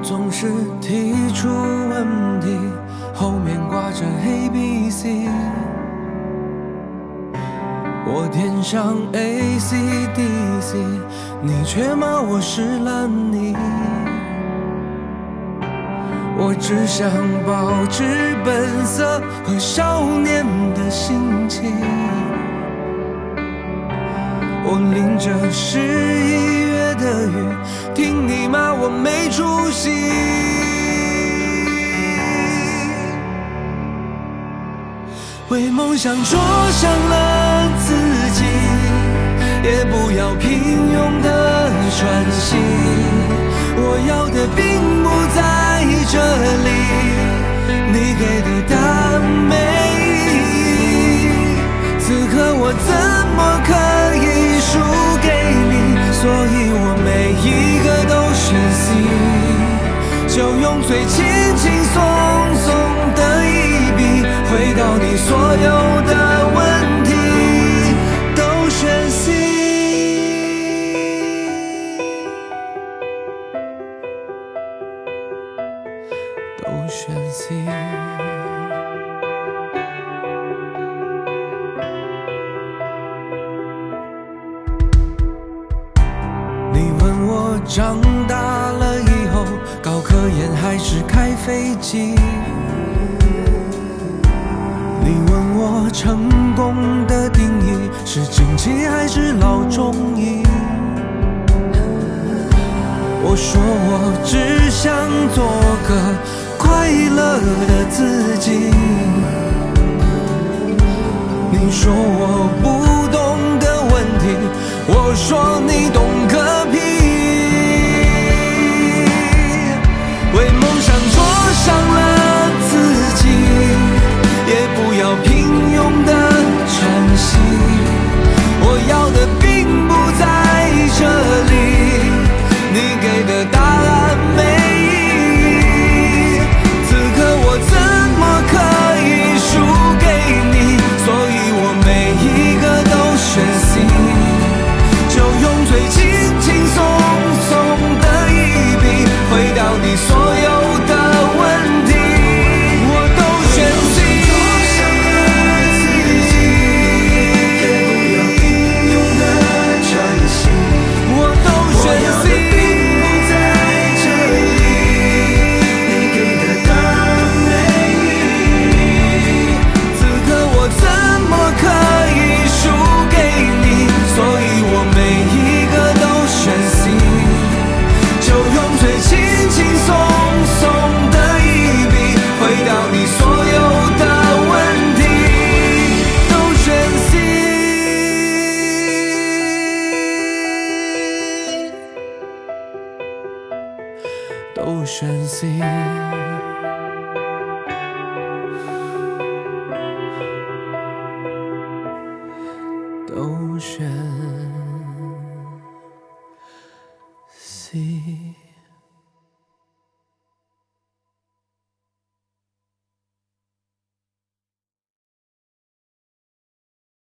总是提出问题，后面挂着 ABC， 我填上 ACDC， 你却骂我是烂泥。我只想保持本色和少年的心情，我淋着11月的雨，听你骂我没出息。为梦想着想了自己，也不要平庸的喘息。我要的并不在这里，你给的答案没意义。此刻我怎么可以输给你？所以我每一个都选 C， 就用最轻轻松松的一笔，回到你所有的问题都选 C。都选 C。 你问我长大了以后，搞科研还是开飞机？你问我成功的定义是经济还是老中医？我说我只想做个快乐的自己。你说我不懂的问题，我说你懂个屁。为梦想着想了自己，也不要平庸的喘息。我要的并不在这里，你给的答案没意义。此刻我怎么可以输给你？所以我每一个都选 C， 就用最轻轻松松的一笔，回到你所有的问题我都选 C。 我都选 C。都选 C， 都选 C。